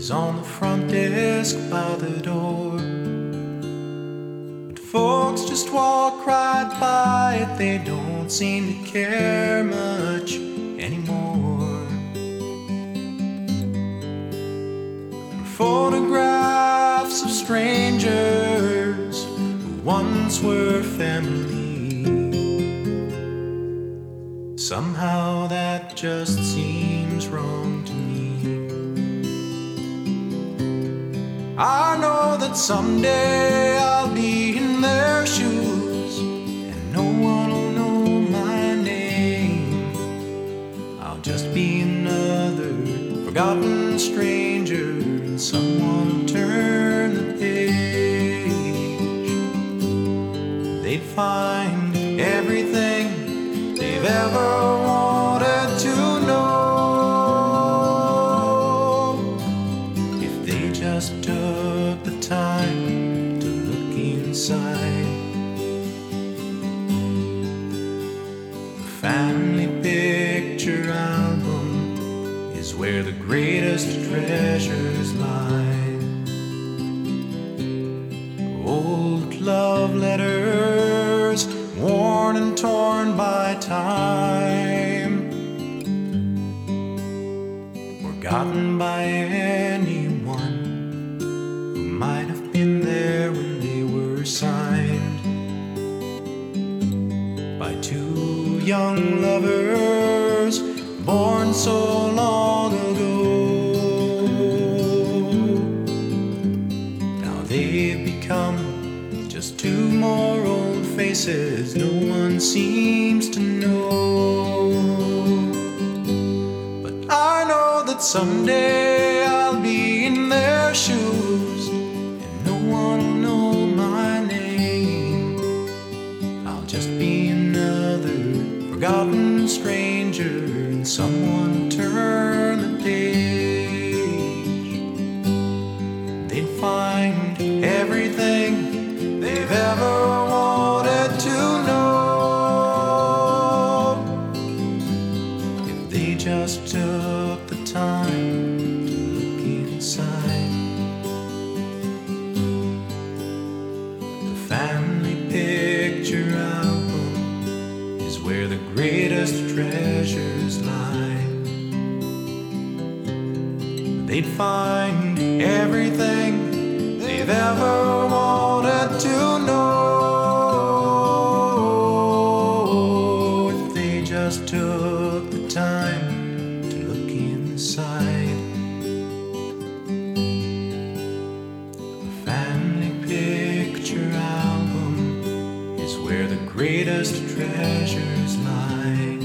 is on the front desk by the door. But folks just walk right by it, they don't seem to care much anymore. Photographs of strangers who once were family. Somehow that just seems wrong to me. I know that someday I'll be in their shoes and no one will know my name. I'll just be another forgotten stranger, and someone will turn the page. They'd find everything they've ever wanted to know if they just took the time to look inside. The family picture album is where the greatest treasures lie. Old love letters, worn and torn by time, forgotten by anyone who might have been there when they were signed by two young lovers born so long ago. Now they've become just two more old faces no one seems to know. But I know that someday I'll be in their shoes and no one will know my name. I'll just be another forgotten stranger, and someone will turn the page. They'd find everything they've ever wanted to know if they just took the time to look inside. The family picture album is where the greatest treasures lie. They'd find everything they've ever wanted to know if they just took the time to look inside. The family picture album is where the greatest treasures lie.